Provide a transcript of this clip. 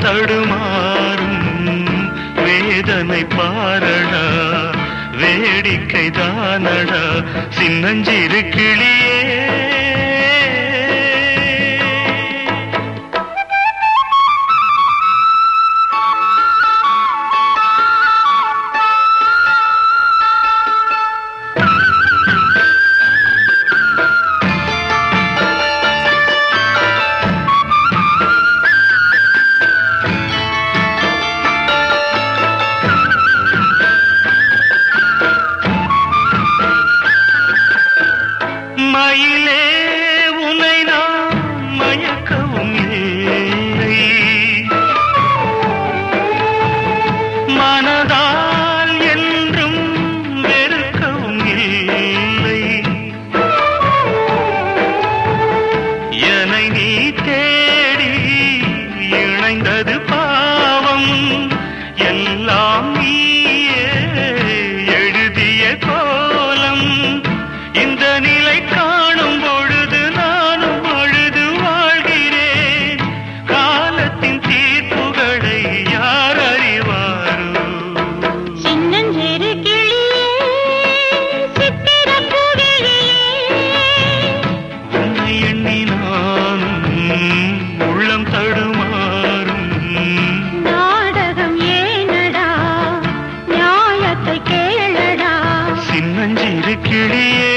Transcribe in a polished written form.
தடுமாறும் வேதனை பாரடா வேடிக்கை தானடா சின்னஞ்சிறு கிளியே மயிலே உன்னை நான் மயக்கவும் இல்லை மனதால் என்றும் வெறுக்கவும் இல்லை என்னை நீ தேடி இணைந்தது பாவம் எல்லாம் நீயே எழுதிய கோலம் இந்த நிலை காணும் பொழுது நானும் அழுது வாழ்கிறேன் காலத்தின் தீர்ப்புகளை யார் அறிவாரோ சின்னஞ்சிறு கிளியே சித்திரப் பூவிழியே உன்னை எண்ணி நானும் உள்ளம் தடுமாறும் நாடகம் ஏனடா நியாயத்தை கேளடா சின்னஞ்சிறு கிளியே